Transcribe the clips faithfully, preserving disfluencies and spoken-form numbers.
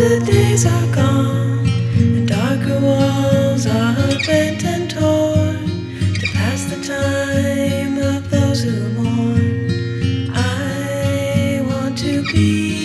the days are gone, and darker walls are bent and torn to pass the time of those who mourn. I want to be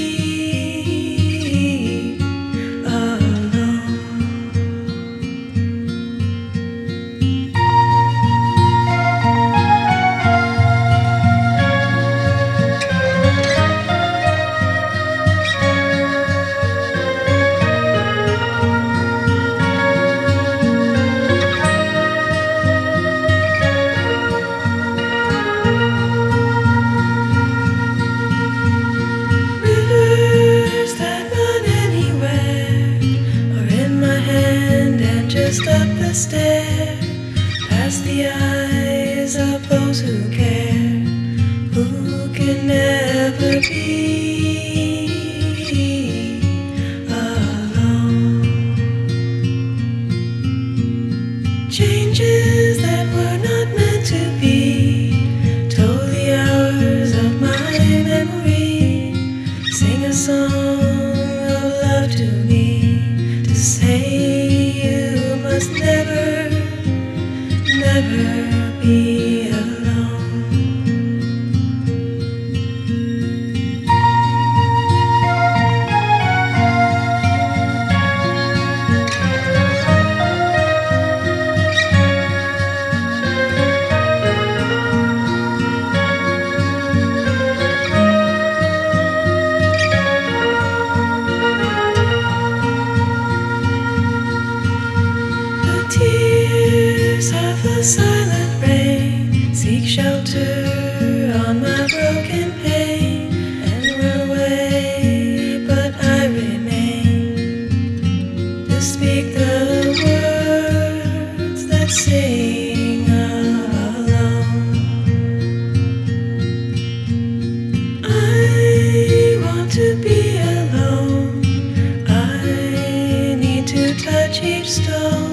just up the stair, past the eyes of those who care, who can never be alone. Changes that were not meant to be told the hours of my memory. Sing a song of love to me, to say must never, never be alone. Tears of the silent rain seek shelter on my broken pain and run away, but I remain to speak the words that sing alone. I want to be alone. I need to touch each stone